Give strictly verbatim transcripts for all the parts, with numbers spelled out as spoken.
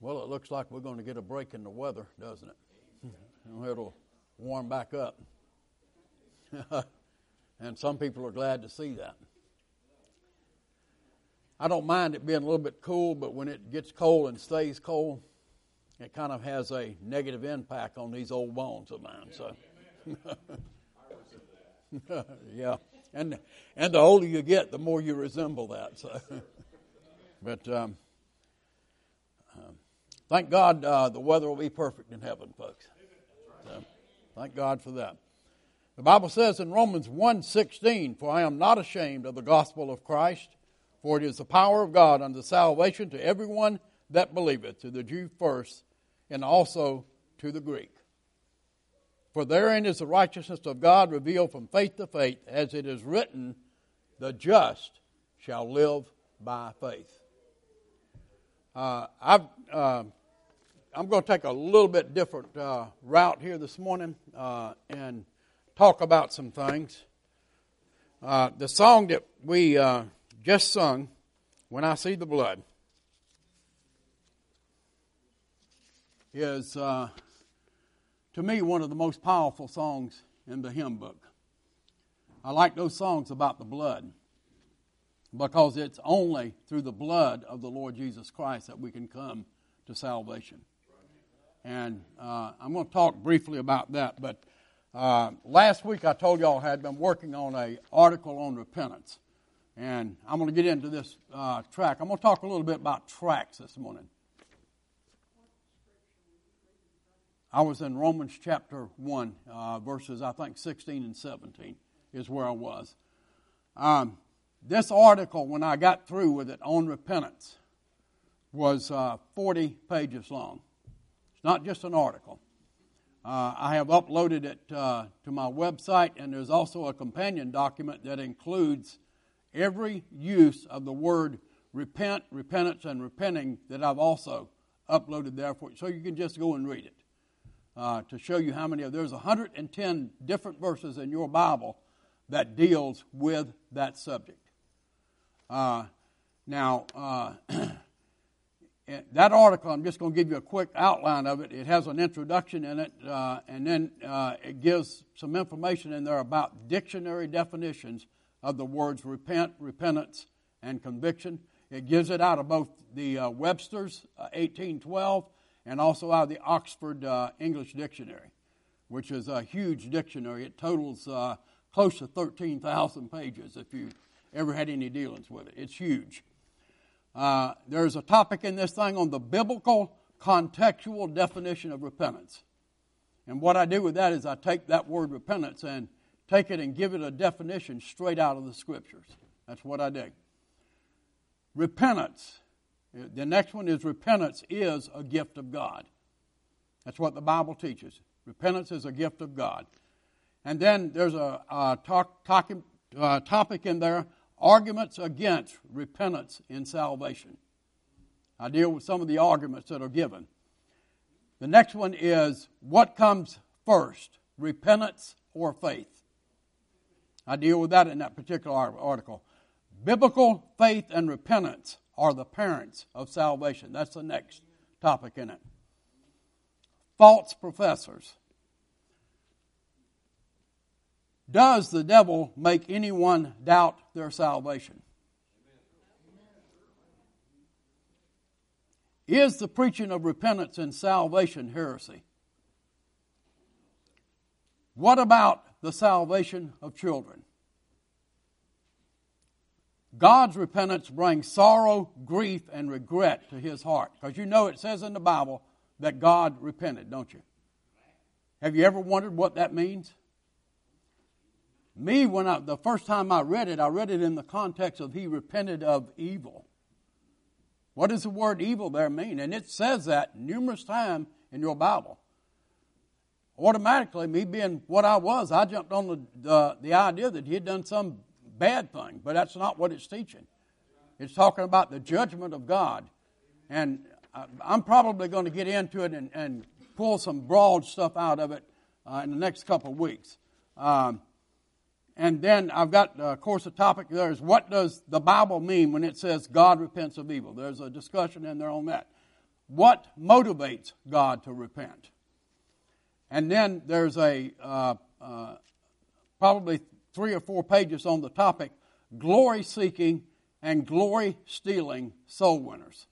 Well, it looks like we're going to get a break in the weather, doesn't it? It'll warm back up. And some people are glad to see that. I don't mind it being a little bit cool, but when it gets cold and stays cold, it kind of has a negative impact on these old bones of mine. So, yeah, and and the older you get, the more you resemble that. So, but um, um, thank God uh, the weather will be perfect in heaven, folks. So, thank God for that. The Bible says in Romans one sixteen, "For I am not ashamed of the gospel of Christ, for it is the power of God unto salvation to everyone that believeth, to the Jew first, and also to the Greek. For therein is the righteousness of God revealed from faith to faith, as it is written, the just shall live by faith." Uh, I've, uh, I'm going to take a little bit different uh, route here this morning uh, and talk about some things. Uh, the song that we uh, just sung, "When I See the Blood," is, uh, to me, one of the most powerful songs in the hymn book. I like those songs about the blood because it's only through the blood of the Lord Jesus Christ that we can come to salvation. And uh, I'm going to talk briefly about that, but uh, last week I told y'all I had been working on an article on repentance. And I'm going to get into this uh, track. I'm going to talk a little bit about tracks this morning. I was in Romans chapter one, uh, verses I think sixteen and seventeen is where I was. Um, this article, when I got through with it on repentance, was uh, forty pages long. It's not just an article. Uh, I have uploaded it uh, to my website, and there's also a companion document that includes every use of the word repent, repentance, and repenting that I've also uploaded there for you. So you can just go and read it uh, to show you how many of, there's one hundred ten different verses in your Bible that deals with that subject. Uh, now, uh, that article, I'm just going to give you a quick outline of it. It has an introduction in it, uh, and then uh, it gives some information in there about dictionary definitions of the words repent, repentance, and conviction. It gives it out of both the uh, Webster's uh, eighteen twelve and also out of the Oxford uh, English Dictionary, which is a huge dictionary. It totals uh, close to thirteen thousand pages if you ever had any dealings with it. It's huge. Uh, there's a topic in this thing on the biblical contextual definition of repentance. And what I do with that is I take that word repentance and take it and give it a definition straight out of the Scriptures. That's what I do. Repentance. The next one is repentance is a gift of God. That's what the Bible teaches. Repentance is a gift of God. And then there's a, a talk, talk, uh, topic in there, arguments against repentance in salvation. I deal with some of the arguments that are given. The next one is what comes first, repentance or faith? I deal with that in that particular article. Biblical faith and repentance are the parents of salvation. That's the next topic in it. False professors. Does the devil make anyone doubt their salvation? Is the preaching of repentance and salvation heresy? What about the salvation of children? God's repentance brings sorrow, grief, and regret to His heart. Because you know it says in the Bible that God repented, don't you? Have you ever wondered what that means? Me, when I, the first time I read it, I read it in the context of He repented of evil. What does the word evil there mean? And it says that numerous times in your Bible. Automatically, me being what I was, I jumped on the, the, the idea that He had done some bad thing, but that's not what it's teaching. It's talking about the judgment of God. And I'm probably going to get into it and, and pull some broad stuff out of it uh, in the next couple of weeks. Um, And then I've got, uh, of course, a topic there is what does the Bible mean when it says God repents of evil? There's a discussion in there on that. what motivates God to repent. And then there's a uh, uh, probably three or four pages on the topic, glory-seeking and glory-stealing soul winners.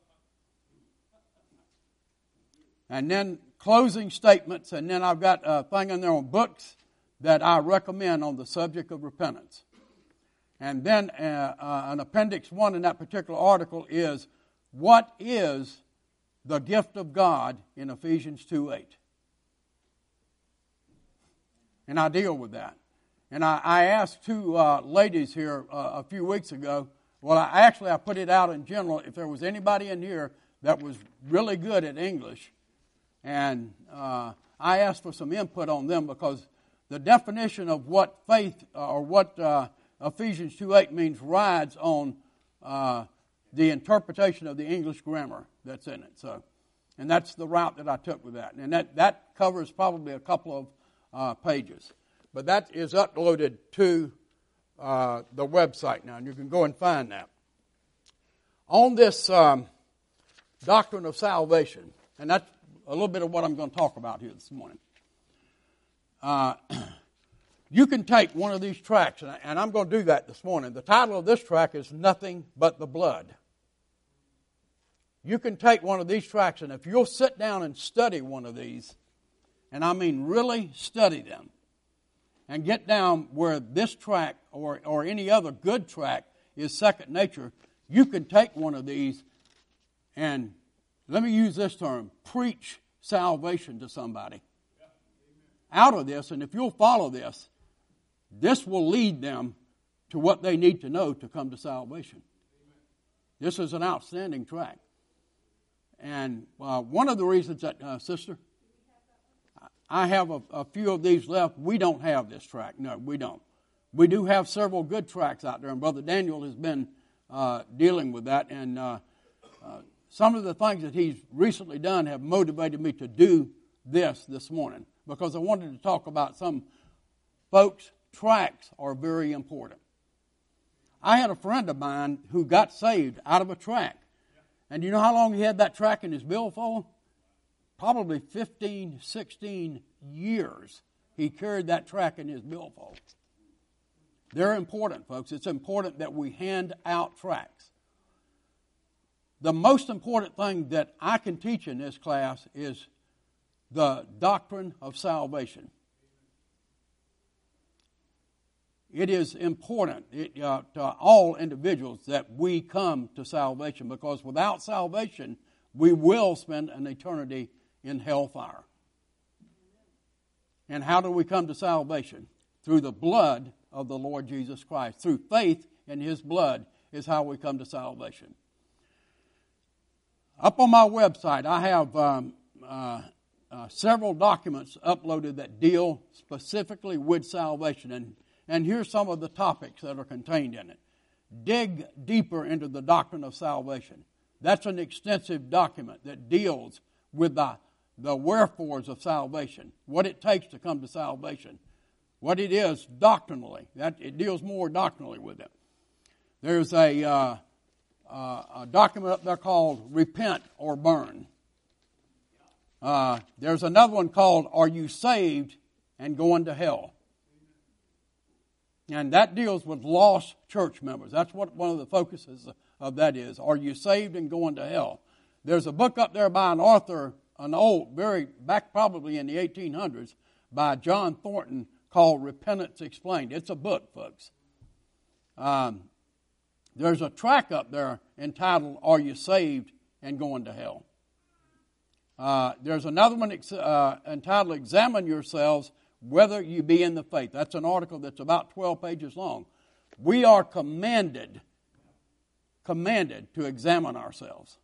And then closing statements, and then I've got a thing in there on books that I recommend on the subject of repentance. And then uh, uh, an appendix one in that particular article is, what is the gift of God in Ephesians two eight? And I deal with that. And I, I asked two uh, ladies here uh, a few weeks ago, well, I, actually I put it out in general, if there was anybody in here that was really good at English. And uh, I asked for some input on them because the definition of what faith uh, or what uh, Ephesians two eight means rides on uh, the interpretation of the English grammar that's in it. So, and that's the route that I took with that. And that, that covers probably a couple of uh, pages. But that is uploaded to uh, the website now, and you can go and find that. On this um, doctrine of salvation, and that's a little bit of what I'm going to talk about here this morning. Uh, you can take one of these tracts, and, I, and I'm going to do that this morning. The title of this tract is Nothing But the Blood. You can take one of these tracts, and if you'll sit down and study one of these, and I mean really study them, and get down where this tract or, or any other good tract is second nature, you can take one of these and, let me use this term, preach salvation to somebody out of this. And if you'll follow this, this will lead them to what they need to know to come to salvation. This is an outstanding tract. And uh, one of the reasons that, uh, sister, I have a, a few of these left. We don't have this tract. No, we don't. We do have several good tracts out there, and Brother Daniel has been uh, dealing with that. And uh, uh, some of the things that he's recently done have motivated me to do this this morning, because I wanted to talk about some folks. Tracts are very important. I had a friend of mine who got saved out of a tract. And you know how long he had that tract in his billfold? Probably fifteen, sixteen years he carried that tract in his billfold. They're important, folks. It's important that we hand out tracts. The most important thing that I can teach in this class is the doctrine of salvation. It is important it, uh, to all individuals that we come to salvation, because without salvation, we will spend an eternity in hellfire. And how do we come to salvation? Through the blood of the Lord Jesus Christ. Through faith in His blood is how we come to salvation. Up on my website, I have um, uh, uh, several documents uploaded that deal specifically with salvation. And, and here's some of the topics that are contained in it. Dig deeper into the doctrine of salvation. That's an extensive document that deals with the, the wherefores of salvation, what it takes to come to salvation, what it is doctrinally. That it deals more doctrinally with it. There's a, uh, uh, a document up there called Repent or Burn. Uh, there's another one called Are You Saved and Going to Hell? And that deals with lost church members. That's what one of the focuses of that is. Are you saved and going to hell? There's a book up there by an author, an old, very, back probably in the eighteen hundreds, by John Thornton called Repentance Explained. It's a book, folks. Um, there's a track up there entitled, Are You Saved and Going to Hell? Uh, there's another one uh, entitled, Examine Yourselves Whether You Be in the Faith. That's an article that's about twelve pages long. We are commanded, commanded to examine ourselves.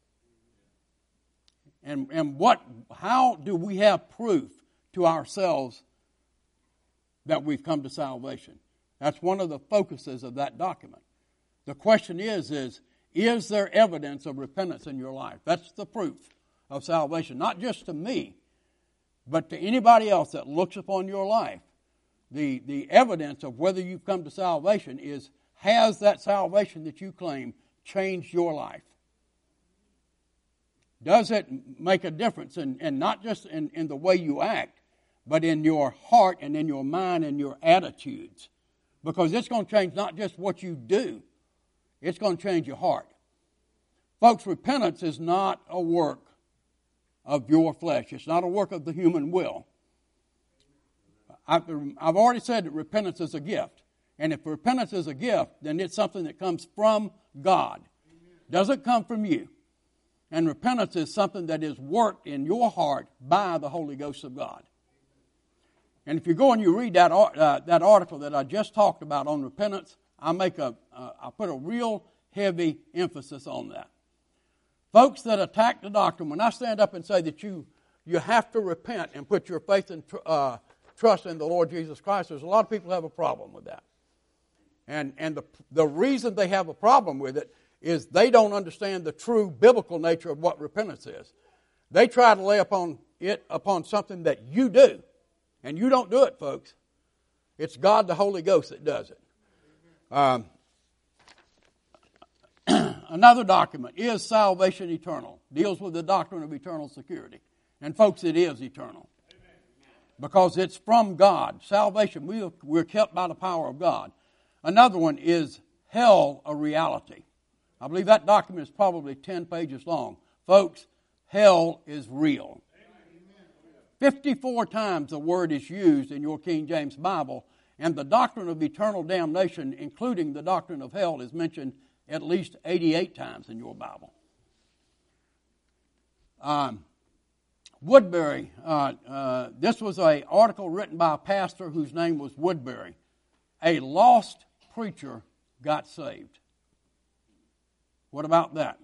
And, and what, how do we have proof to ourselves that we've come to salvation? That's one of the focuses of that document. The question is, is, is there evidence of repentance in your life? That's the proof of salvation, not just to me, but to anybody else that looks upon your life. The, the evidence of whether you've come to salvation is, has that salvation that you claim changed your life? Does it make a difference, in, and not just in, in the way you act, but in your heart and in your mind and your attitudes? Because it's going to change not just what you do, it's going to change your heart. Folks, repentance is not a work of your flesh. It's not a work of the human will. I've, I've already said that repentance is a gift. And if repentance is a gift, then it's something that comes from God. It doesn't come from you. And repentance is something that is worked in your heart by the Holy Ghost of God. And if you go and you read that uh, that article that I just talked about on repentance, I make a uh, I put a real heavy emphasis on that. Folks that attack the doctrine, when I stand up and say that you you have to repent and put your faith and tr- uh, trust in the Lord Jesus Christ, there's a lot of people who have a problem with that. And and the the reason they have a problem with it is they don't understand the true biblical nature of what repentance is. They try to lay upon it upon something that you do. And you don't do it, folks. It's God the Holy Ghost that does it. Um, another document, is salvation eternal? Deals with the doctrine of eternal security. And folks, it is eternal. Because it's from God. Salvation, we, we're kept by the power of God. Another one is hell a reality? I believe that document is probably ten pages long. Folks, hell is real. fifty-four times the word is used in your King James Bible, and the doctrine of eternal damnation, including the doctrine of hell, is mentioned at least eighty-eight times in your Bible. Um, Woodbury, uh, uh, this was an article written by a pastor whose name was Woodbury. A lost preacher got saved. What about that?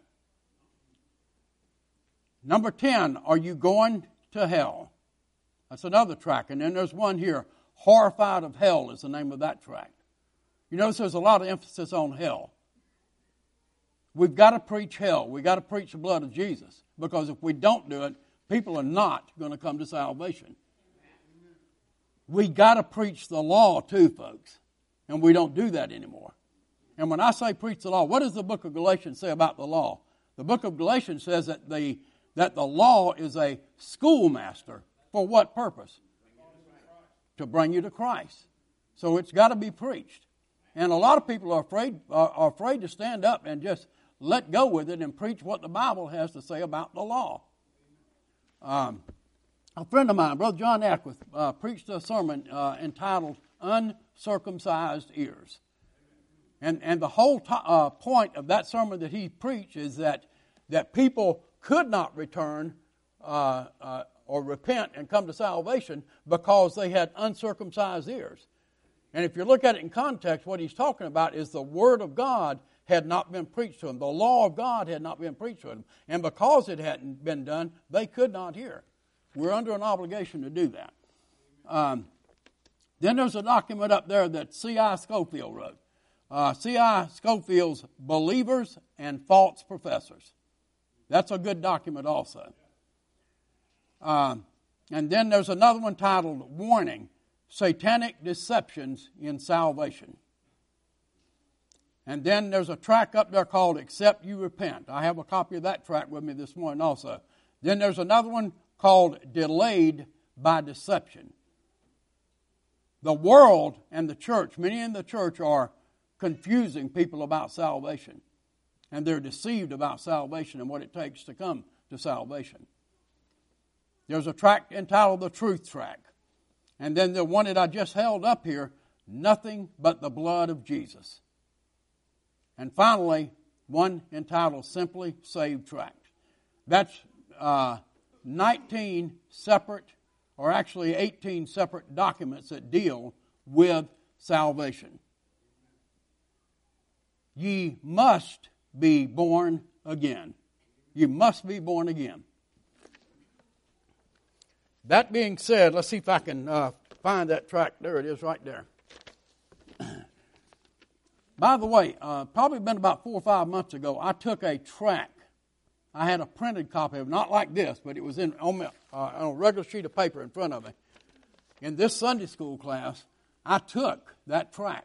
Number ten, are you going to hell? That's another track. And then there's one here, Horrified of Hell is the name of that track. You notice there's a lot of emphasis on hell. We've got to preach hell. We've got to preach the blood of Jesus. Because if we don't do it, people are not going to come to salvation. We've got to preach the law too, folks. And we don't do that anymore. And when I say preach the law, what does the book of Galatians say about the law? The book of Galatians says that the, that the law is a schoolmaster. For what purpose? To bring you to Christ. So it's got to be preached. And a lot of people are afraid, are, are afraid to stand up and just let go with it and preach what the Bible has to say about the law. Um, a friend of mine, Brother John Ackworth, uh, preached a sermon uh, entitled Uncircumcised Ears. And and the whole to, uh, point of that sermon that he preached is that, that people could not return uh, uh, or repent and come to salvation because they had uncircumcised ears. And if you look at it in context, what he's talking about is the Word of God had not been preached to them. The law of God had not been preached to them. And because it hadn't been done, they could not hear. We're under an obligation to do that. Um, then there's a document up there that C I Scofield wrote. Uh, C I Scofield's Believers and False Professors. That's a good document also. Um, and then there's another one titled Warning, Satanic Deceptions in Salvation. And then there's a track up there called Except You Repent. I have a copy of that track with me this morning also. Then there's another one called Delayed by Deception. The world and the church, many in the church are confusing people about salvation. And they're deceived about salvation and what it takes to come to salvation. There's a tract entitled The Truth Track. And then the one that I just held up here, Nothing But the Blood of Jesus. And finally, one entitled Simply Saved Tract. That's uh, nineteen separate, or actually eighteen separate documents that deal with salvation. Ye must be born again. You must be born again. That being said, let's see if I can uh, find that track. There it is right there. By the way, uh, probably been about four or five months ago, I took a track. I had a printed copy of it, not like this, but it was in on, my, uh, on a regular sheet of paper in front of me. In this Sunday school class, I took that track,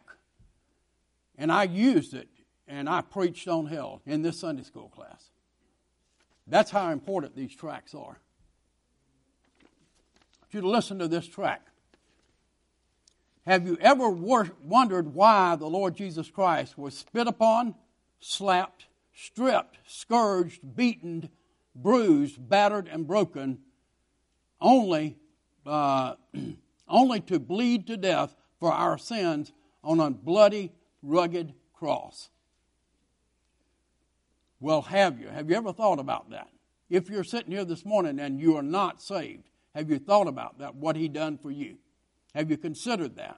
and I used it, and I preached on hell in this Sunday school class. That's how important these tracts are. I want you to listen to this tract. Have you ever wor- wondered why the Lord Jesus Christ was spit upon, slapped, stripped, scourged, beaten, bruised, battered, and broken, only, uh, only to bleed to death for our sins on a bloody, rugged cross? Well, have you? Have you ever thought about that? If you're sitting here this morning and you are not saved, have you thought about that, what He done for you? Have you considered that?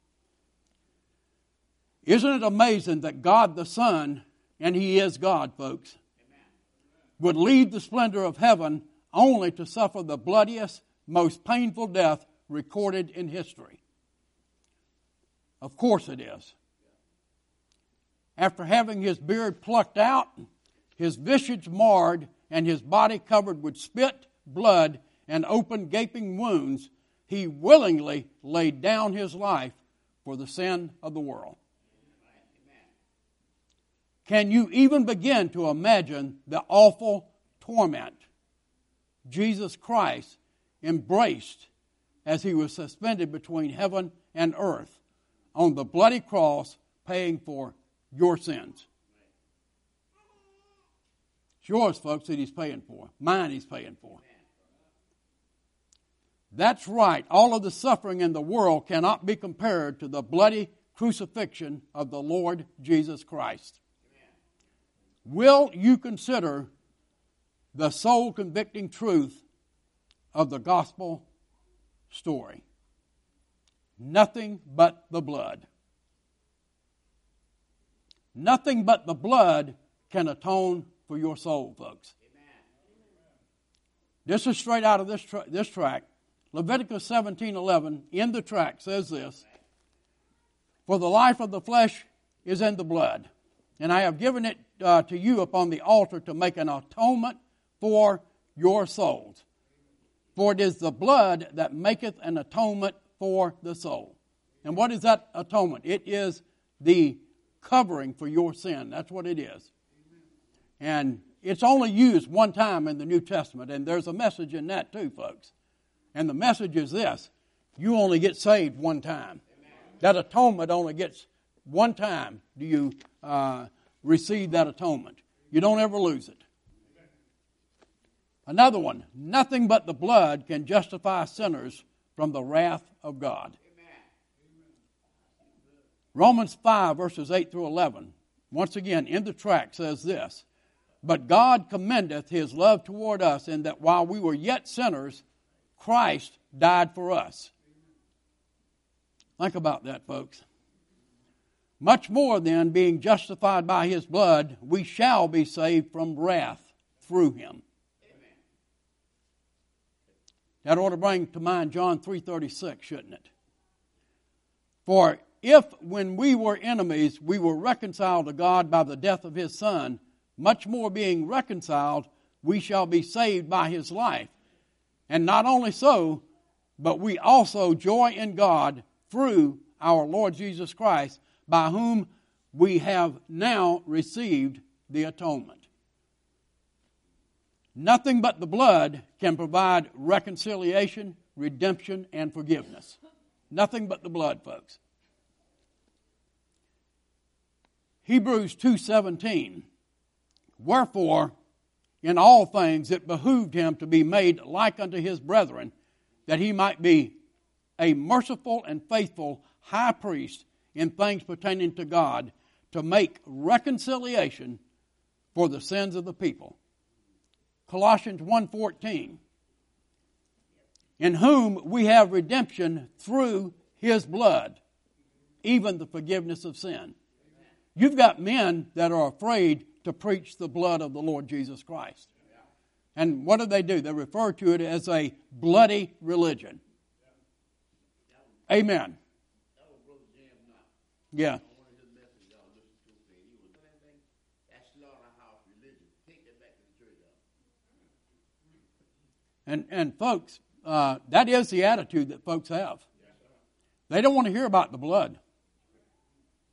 Isn't it amazing that God the Son, and He is God, folks, would leave the splendor of heaven only to suffer the bloodiest, most painful death recorded in history? Of course it is. After having His beard plucked out, His visage marred, and His body covered with spit, blood, and open gaping wounds, He willingly laid down His life for the sin of the world. Can you even begin to imagine the awful torment Jesus Christ embraced as He was suspended between heaven and earth on the bloody cross, paying for your sins? It's yours, folks, that He's paying for. Mine He's paying for. That's right. All of the suffering in the world cannot be compared to the bloody crucifixion of the Lord Jesus Christ. Will you consider the soul-convicting truth of the gospel story? Nothing but the blood. Nothing but the blood can atone for your soul, folks. This is straight out of this tra- this tract. Leviticus seventeen eleven in the tract says this: "For the life of the flesh is in the blood, and I have given it uh, to you upon the altar to make an atonement for your souls. For it is the blood that maketh an atonement for the soul." And what is that atonement? It is the covering for your sin. That's what it is. And it's only used one time in the New Testament, and there's a message in that too, folks. And the message is this: you only get saved one time. That atonement only gets one time. Do you uh, receive that atonement? You don't ever lose it. Another one: nothing but the blood can justify sinners from the wrath of God. Romans five, verses eight through eleven, once again in the tract, says this: "But God commendeth His love toward us, in that while we were yet sinners, Christ died for us." Think about that, folks. "Much more then, being justified by His blood, we shall be saved from wrath through Him." Amen. That ought to bring to mind John three thirty-six, shouldn't it? "For if, when we were enemies, we were reconciled to God by the death of His Son, much more being reconciled, we shall be saved by His life. And not only so, but we also joy in God through our Lord Jesus Christ, by whom we have now received the atonement." Nothing but the blood can provide reconciliation, redemption, and forgiveness. Nothing but the blood, folks. Hebrews two seventeen, "Wherefore, in all things it behooved Him to be made like unto His brethren, that He might be a merciful and faithful high priest in things pertaining to God, to make reconciliation for the sins of the people." Colossians one fourteen, "In whom we have redemption through His blood, even the forgiveness of sin." You've got men that are afraid to preach the blood of the Lord Jesus Christ. And what do they do? They refer to it as a bloody religion. Amen. Yeah. And, and folks, uh, that is the attitude that folks have. They don't want to hear about the blood.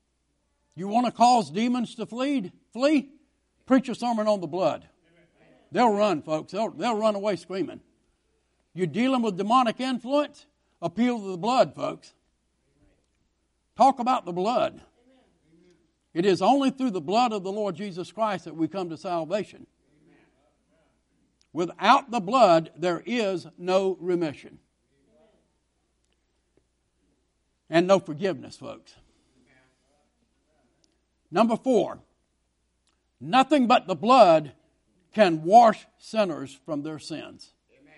You want to cause demons to flee? Flee? Preach a sermon on the blood. They'll run, folks. They'll, they'll run away screaming. You're dealing with demonic influence? Appeal to the blood, folks. Talk about the blood. It is only through the blood of the Lord Jesus Christ that we come to salvation. Without the blood, there is no remission. And no forgiveness, folks. Number four, nothing but the blood can wash sinners from their sins.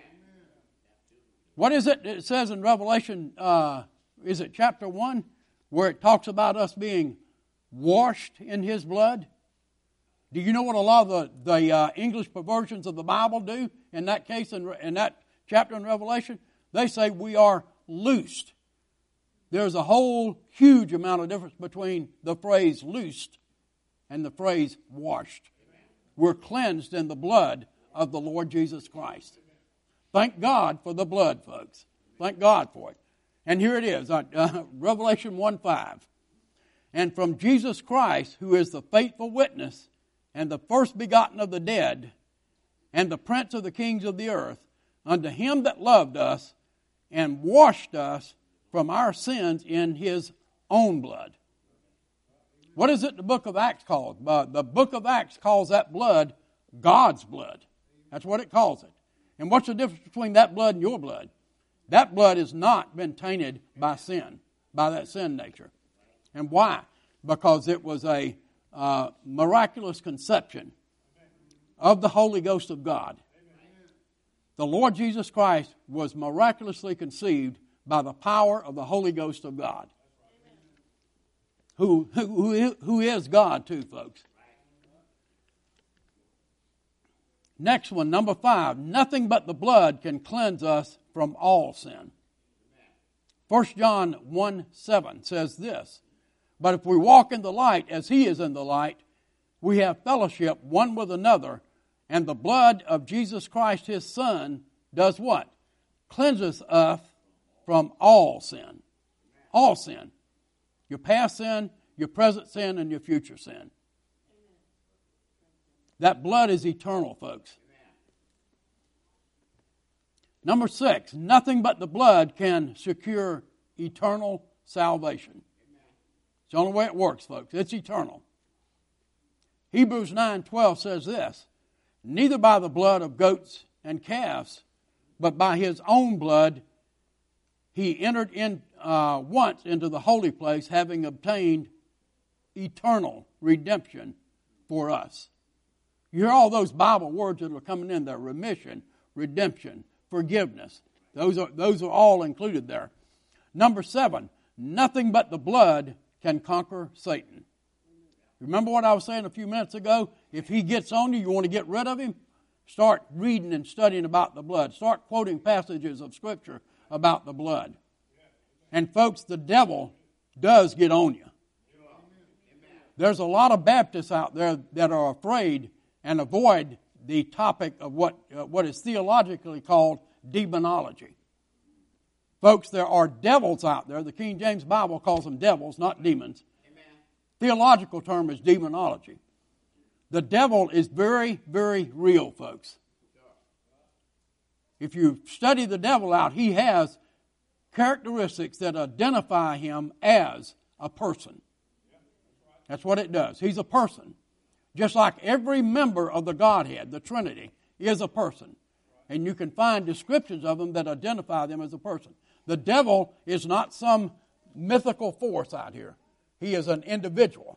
What is it it says in Revelation, uh, is it chapter one, where it talks about us being washed in His blood? Do you know what a lot of the, the uh, English perversions of the Bible do in that case, in, in that chapter in Revelation? They say we are loosed. There's a whole huge amount of difference between the phrase loosed and the phrase washed. We're cleansed in the blood of the Lord Jesus Christ. Thank God for the blood, folks. Thank God for it. And here it is, uh, uh, Revelation one five. And from Jesus Christ, who is the faithful witness and the first begotten of the dead and the prince of the kings of the earth, unto Him that loved us and washed us from our sins in His own blood. What is it the book of Acts called? Uh, the book of Acts calls that blood God's blood. That's what it calls it. And what's the difference between that blood and your blood? That blood has not been tainted by sin, by that sin nature. And why? Because it was a uh, miraculous conception of the Holy Ghost of God. The Lord Jesus Christ was miraculously conceived by the power of the Holy Ghost of God. Who, who, who is God too, folks. Next one, number five. Nothing but the blood can cleanse us from all sin. First John one seven says this, but if we walk in the light as He is in the light, we have fellowship one with another, and the blood of Jesus Christ His Son does what? Cleanses us from all sin. All sin. Your past sin, your present sin, and your future sin. That blood is eternal, folks. Number six, nothing but the blood can secure eternal salvation. It's the only way it works, folks. It's eternal. Hebrews nine twelve says this, neither by the blood of goats and calves, but by His own blood He entered in uh, once into the holy place, having obtained eternal redemption for us. You hear all those Bible words that are coming in there: remission, redemption, forgiveness. Those are those are all included there. Number seven, nothing but the blood can conquer Satan. Remember what I was saying a few minutes ago? If he gets on you, you want to get rid of him? Start reading and studying about the blood. Start quoting passages of Scripture about the blood. And folks, the devil does get on you. There's a lot of Baptists out there that are afraid and avoid the topic of what, uh, what is theologically called demonology. Folks, there are devils out there. The King James Bible calls them devils, not demons. Amen. Theological term is demonology. The devil is very, very real, folks. If you study the devil out, he has characteristics that identify him as a person. That's what it does. He's a person. Just like every member of the Godhead, the Trinity, is a person. And you can find descriptions of them that identify them as a person. The devil is not some mythical force out here. He is an individual.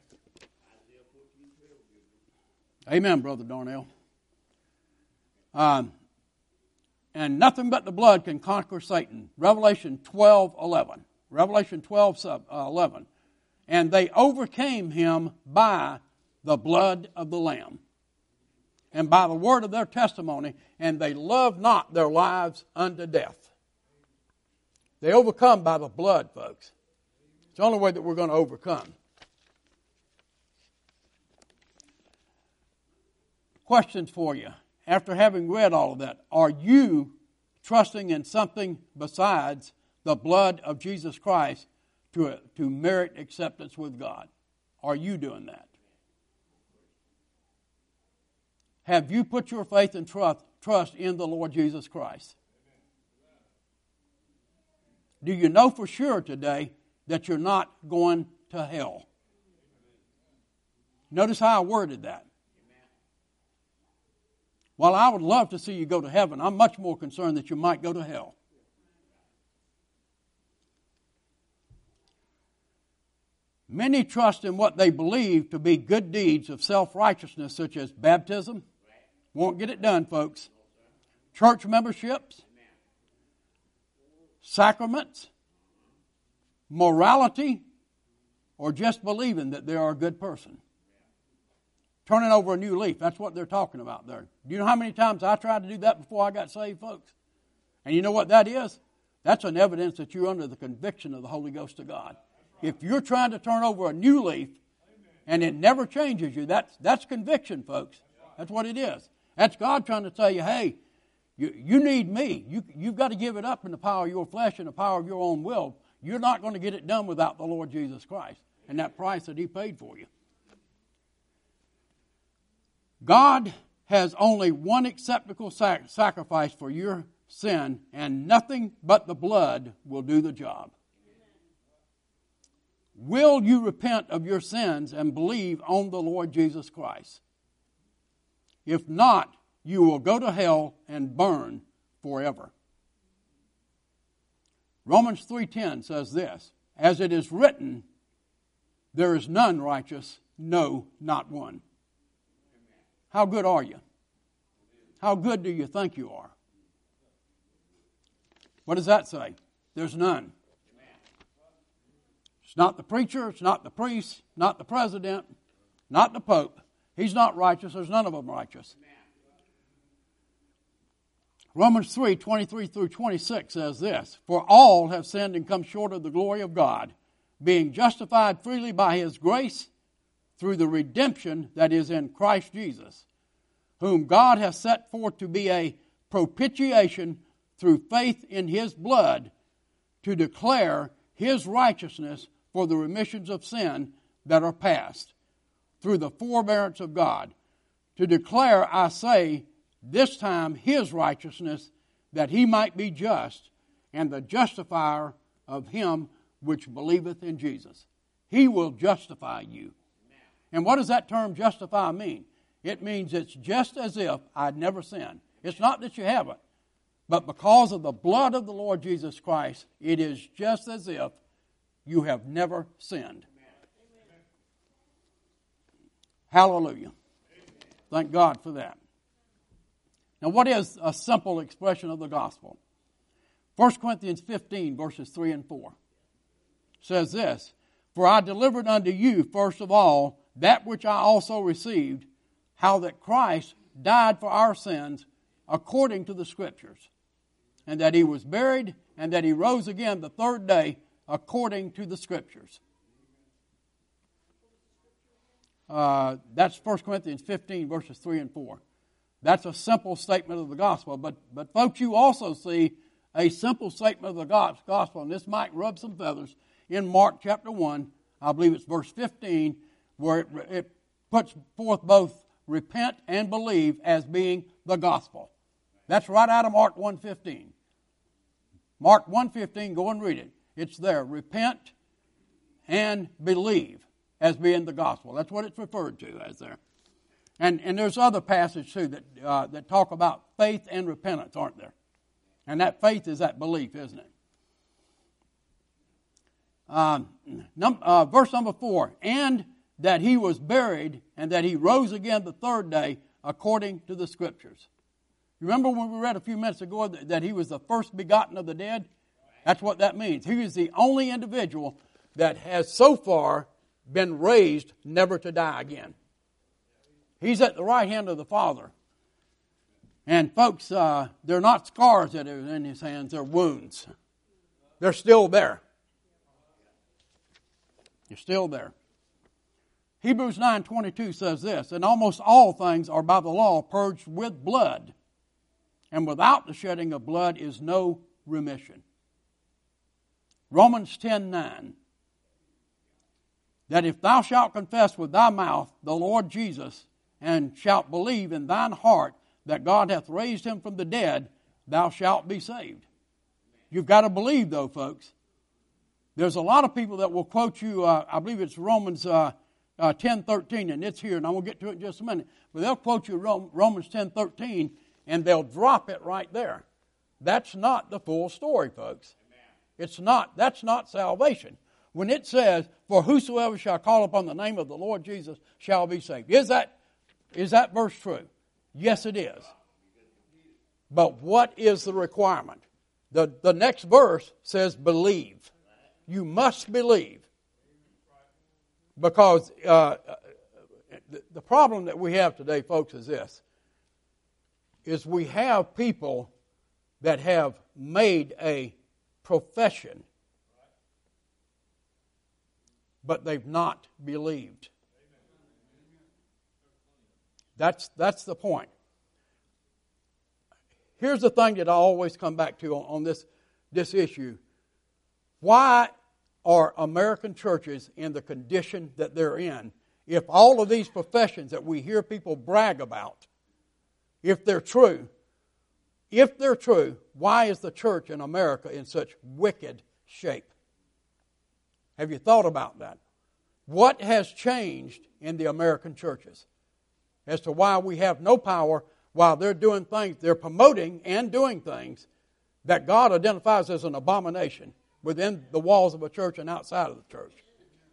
Amen, Brother Darnell. Um, and nothing but the blood can conquer Satan. Revelation twelve eleven. Revelation twelve eleven. And they overcame him by the blood of the Lamb, and by the word of their testimony, and they loved not their lives unto death. They overcome by the blood, folks. It's the only way that we're going to overcome. Questions for you. After having read all of that, are you trusting in something besides the blood of Jesus Christ to, to merit acceptance with God? Are you doing that? have you put your faith and trust, trust in the Lord Jesus Christ? Do you know for sure today that you're not going to hell? Notice how I worded that. While I would love to see you go to heaven, I'm much more concerned that you might go to hell. Many trust in what they believe to be good deeds of self-righteousness, such as baptism. Won't get it done, folks. Church memberships, sacraments, morality, or just believing that they are a good person. Turning over a new leaf, that's what they're talking about there. Do you know how many times I tried to do that before I got saved, folks? And you know what that is? That's an evidence that you're under the conviction of the Holy Ghost of God. If you're trying to turn over a new leaf and it never changes you, that's, that's conviction, folks. That's what it is. That's God trying to tell you, hey, you, you need me. You, you've got to give it up in the power of your flesh and the power of your own will. You're not going to get it done without the Lord Jesus Christ and that price that He paid for you. God has only one acceptable sac- sacrifice for your sin, and nothing but the blood will do the job. Will you repent of your sins and believe on the Lord Jesus Christ? If not, you will go to hell and burn forever. Romans three ten says this, as it is written, there is none righteous, no, not one. How good are you? How good do you think you are? What does that say? There's none. It's not the preacher, it's not the priest, not the president, not the pope. He's not righteous. There's none of them righteous. Romans three twenty-three through twenty-six says this, for all have sinned and come short of the glory of God, being justified freely by His grace through the redemption that is in Christ Jesus, whom God has set forth to be a propitiation through faith in His blood, to declare His righteousness for the remissions of sin that are past, through the forbearance of God, to declare, I say, this time His righteousness, that He might be just, and the justifier of him which believeth in Jesus. He will justify you. And what does that term justify mean? It means it's just as if I'd never sinned. It's not that you haven't, but because of the blood of the Lord Jesus Christ, it is just as if you have never sinned. Hallelujah. Thank God for that. Now, what is a simple expression of the gospel? First Corinthians fifteen, verses three and four says this, for I delivered unto you, first of all, that which I also received, how that Christ died for our sins according to the Scriptures, and that He was buried, and that He rose again the third day according to the Scriptures. Uh, that's First Corinthians fifteen, verses three and four. That's a simple statement of the gospel. But, but folks, you also see a simple statement of the gospel, and this might rub some feathers, in Mark chapter one, I believe it's verse fifteen, where it, it puts forth both repent and believe as being the gospel. That's right out of Mark one fifteen. Mark one fifteen, go and read it. It's there. Repent and believe as being the gospel. That's what it's referred to as there. And and there's other passages too that uh, that talk about faith and repentance, aren't there? And that faith is that belief, isn't it? Um, num- uh, verse number four, and that He was buried and that He rose again the third day according to the Scriptures. You remember when we read a few minutes ago that, that He was the first begotten of the dead? That's what that means. He is the only individual that has so far been raised never to die again. He's at the right hand of the Father. And folks, uh, they're not scars that are in His hands, they're wounds. They're still there. They're still there. Hebrews nine twenty-two says this, and almost all things are by the law purged with blood, and without the shedding of blood is no remission. Romans ten nine, that if thou shalt confess with thy mouth the Lord Jesus, and shalt believe in thine heart that God hath raised him from the dead, thou shalt be saved. You've got to believe, though, folks. There's a lot of people that will quote you, uh, I believe it's Romans uh, uh, ten thirteen, and it's here, and I'm going to get to it in just a minute. But they'll quote you Romans ten thirteen, and they'll drop it right there. That's not the full story, folks. It's not. That's not salvation. When it says, for whosoever shall call upon the name of the Lord Jesus shall be saved. Is that, is that verse true? Yes, it is. But what is the requirement? The, the next verse says believe. You must believe. Because uh, the, the problem that we have today, folks, is this. Is we have people that have made a profession, but they've not believed. That's, that's the point. Here's the thing that I always come back to on, on this, this issue. Why are American churches in the condition that they're in if all of these professions that we hear people brag about, if they're true, if they're true, why is the church in America in such wicked shape? Have you thought about that? What has changed in the American churches as to why we have no power while they're doing things, they're promoting and doing things that God identifies as an abomination within the walls of a church and outside of the church?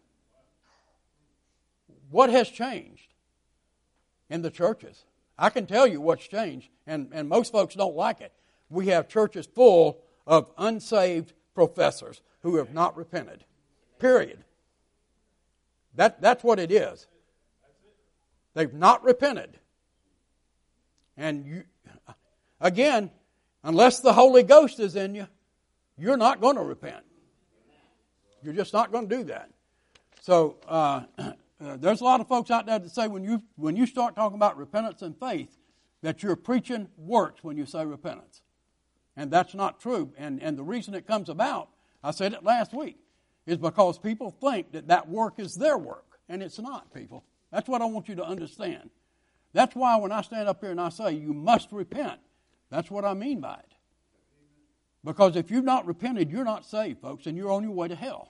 What has changed in the churches? I can tell you what's changed, and, and most folks don't like it. We have churches full of unsaved professors who have not repented. Period. That, that's what it is. They've not repented. And you, again, unless the Holy Ghost is in you, you're not going to repent. You're just not going to do that. So uh, uh, there's a lot of folks out there that say when you when you start talking about repentance and faith, that you're preaching works when you say repentance. And that's not true. And, and the reason it comes about, I said it last week, is because people think that that work is their work. And it's not, people. That's what I want you to understand. That's why when I stand up here and I say you must repent, that's what I mean by it. Because if you've not repented, you're not saved, folks, and you're on your way to hell.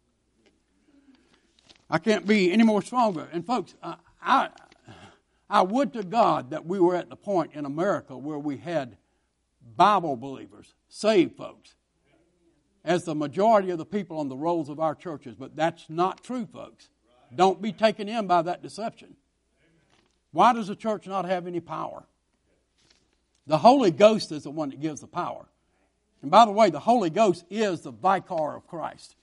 I can't be any more stronger. And folks, I, I, I would to God that we were at the point in America where we had Bible believers, saved folks, as the majority of the people on the rolls of our churches. But that's not true, folks. Don't be taken in by that deception. Why does the church not have any power? The Holy Ghost is the one that gives the power. And by the way, the Holy Ghost is the vicar of Christ.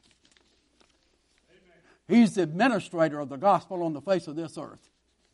He's the administrator of the gospel on the face of this earth.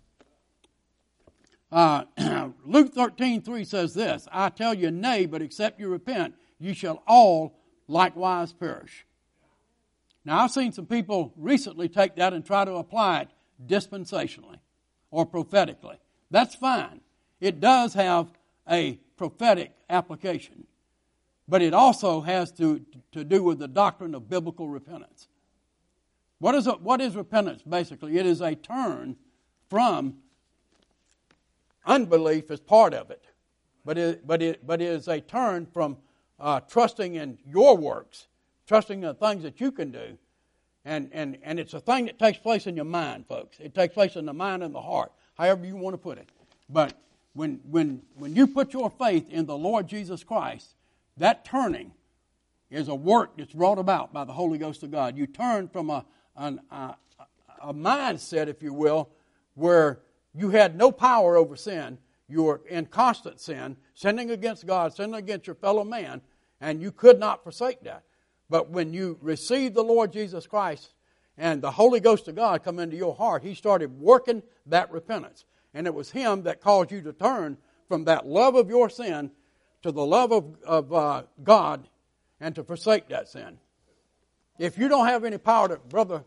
Uh, Luke thirteen three says this, I tell you, nay, but except you repent, you shall all likewise perish. Now, I've seen some people recently take that and try to apply it dispensationally or prophetically. That's fine. It does have a prophetic application. But it also has to, to do with the doctrine of biblical repentance. What is, a, what is repentance, basically? It is a turn from unbelief as part of it. But it, but it, but it is a turn from uh, trusting in your works, trusting in the things that you can do. And, and, and it's a thing that takes place in your mind, folks. It takes place in the mind and the heart, however you want to put it. But when, when, when you put your faith in the Lord Jesus Christ, that turning is a work that's brought about by the Holy Ghost of God. You turn from a, an, a, a mindset, if you will, where you had no power over sin. You were in constant sin, sinning against God, sinning against your fellow man, and you could not forsake that. But when you received the Lord Jesus Christ and the Holy Ghost of God come into your heart, He started working that repentance. And it was Him that caused you to turn from that love of your sin to the love of, of uh, God and to forsake that sin. If you don't have any power to, brother...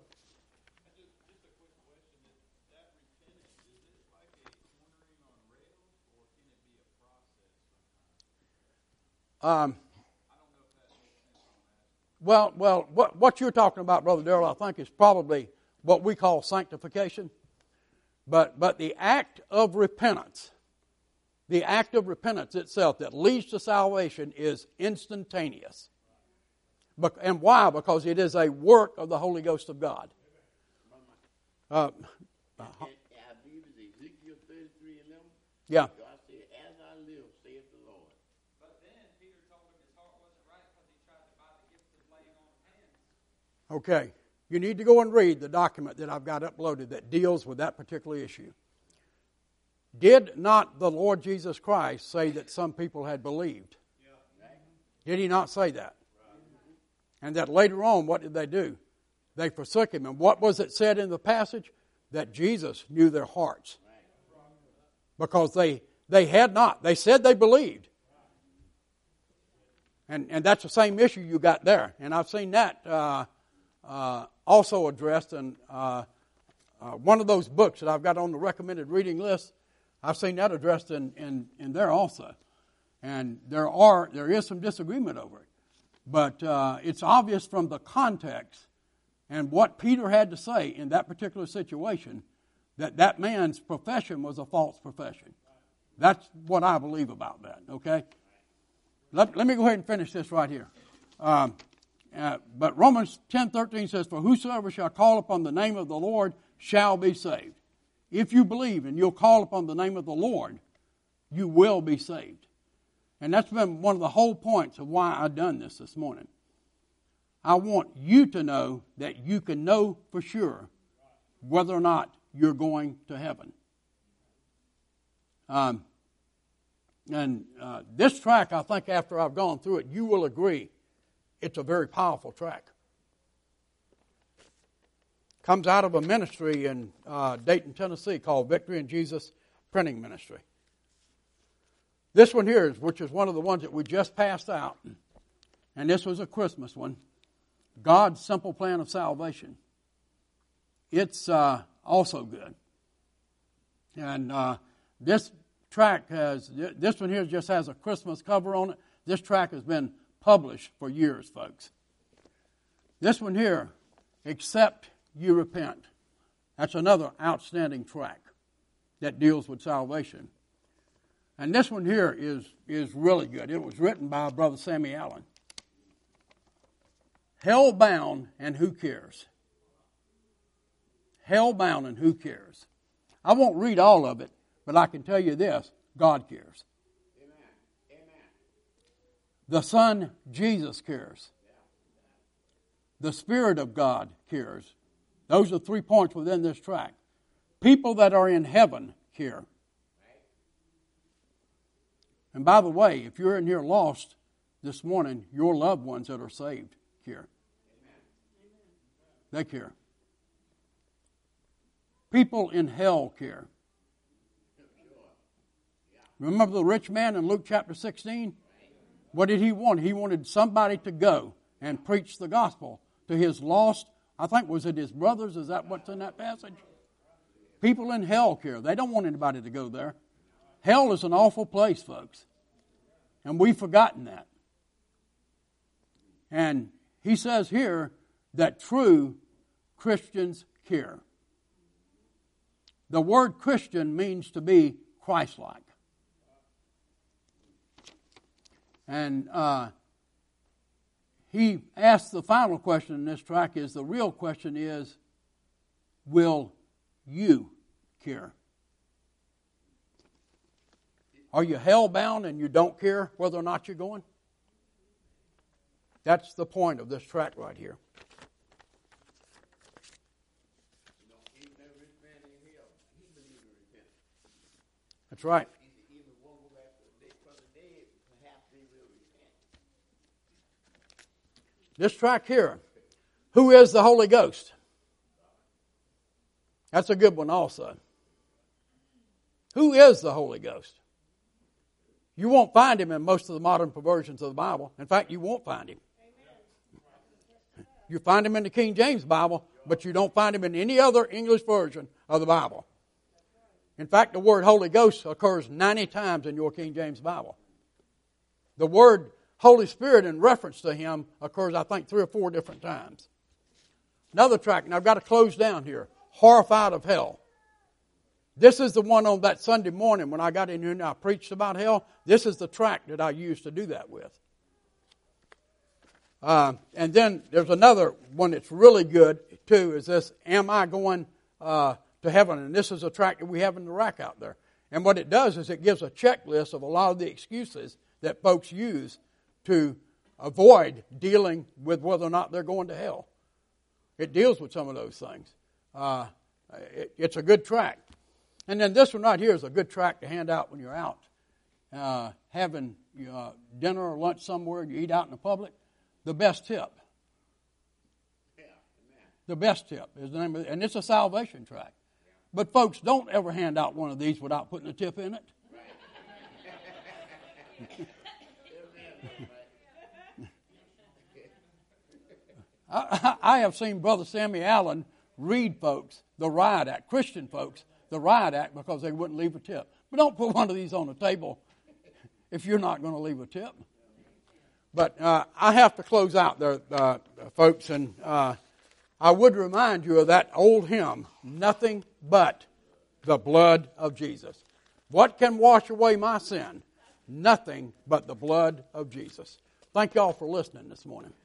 Um, well, well, what, what you're talking about, Brother Darrell, I think is probably what we call sanctification. But, but the act of repentance, the act of repentance itself that leads to salvation is instantaneous. But, and why? Because it is a work of the Holy Ghost of God. Uh, uh, I believe it's Ezekiel thirty-three eleven. Yeah. God said, as I live, saith the Lord. But then Peter told him his heart wasn't right because he tried to buy the gift of laying on of hands. Okay. You need to go and read the document that I've got uploaded that deals with that particular issue. Did not the Lord Jesus Christ say that some people had believed? Did he not say that? And that later on, what did they do? They forsook him. And what was it said in the passage? That Jesus knew their hearts. Because they, they had not. They said they believed. And, and that's the same issue you got there. And I've seen that uh, uh, also addressed in uh, uh, one of those books that I've got on the recommended reading list. I've seen that addressed in, in, in there also. And there are there is some disagreement over it. But uh, it's obvious from the context and what Peter had to say in that particular situation that that man's profession was a false profession. That's what I believe about that, okay? Let, let me go ahead and finish this right here. Um, uh, but Romans ten thirteen says, for whosoever shall call upon the name of the Lord shall be saved. If you believe and you'll call upon the name of the Lord, you will be saved. And that's been one of the whole points of why I've done this this morning. I want you to know that you can know for sure whether or not you're going to heaven. Um, and uh, this track, I think after I've gone through it, you will agree it's a very powerful track. Comes out of a ministry in uh, Dayton, Tennessee called Victory in Jesus Printing Ministry. This one here, is, which is one of the ones that we just passed out, and this was a Christmas one, God's Simple Plan of Salvation. It's uh, also good. And uh, this track has, this one here just has a Christmas cover on it. This track has been published for years, folks. This one here, Except You Repent. That's another outstanding track that deals with salvation. And this one here is, is really good. It was written by Brother Sammy Allen. Hell-bound and who cares? Hell-bound and who cares? I won't read all of it, but I can tell you this, God cares. Amen. Amen. The Son, Jesus, cares. The Spirit of God cares. Those are three points within this track. People that are in heaven care. And by the way, if you're in here lost this morning, your loved ones that are saved care. They care. People in hell care. Remember the rich man in Luke chapter sixteen? What did he want? He wanted somebody to go and preach the gospel to his lost, I think, was it his brothers? Is that what's in that passage? People in hell care. They don't want anybody to go there. Hell is an awful place, folks. And we've forgotten that. And he says here that true Christians care. The word Christian means to be Christ-like. And uh, he asked the final question in this track is, the real question is, will you care? Are you hell-bound and you don't care whether or not you're going? That's the point of this track right here. You know, even that rich man in hell, he believed in repentance. That's right. He said, even one go back to the day from the dead, perhaps they will repent. This track here, who is the Holy Ghost? That's a good one also. Who is the Holy Ghost? You won't find him in most of the modern perversions of the Bible. In fact, you won't find him. You find him in the King James Bible, but you don't find him in any other English version of the Bible. In fact, the word Holy Ghost occurs ninety times in your King James Bible. The word Holy Spirit in reference to him occurs, I think, three or four different times. Another track, and I've got to close down here, Horrified of Hell. This is the one on that Sunday morning when I got in here and I preached about hell. This is the tract that I used to do that with. Uh, and then there's another one that's really good too, is this, Am I Going uh, to Heaven? And this is a tract that we have in the rack out there. And what it does is it gives a checklist of a lot of the excuses that folks use to avoid dealing with whether or not they're going to hell. It deals with some of those things. Uh, it, it's a good tract. And then this one right here is a good tract to hand out when you're out. Uh, having uh, dinner or lunch somewhere, you eat out in the public. The best tip. Yeah, The best tip is the name of it. And it's a salvation tract. But folks, don't ever hand out one of these without putting a tip in it. I, I have seen Brother Sammy Allen read folks the riot act, Christian folks, the riot act because they wouldn't leave a tip. But don't put one of these on the table if you're not going to leave a tip. But uh, I have to close out there, uh, folks, and uh, I would remind you of that old hymn, Nothing But the Blood of Jesus. What can wash away my sin? Nothing but the blood of Jesus. Thank y'all for listening this morning.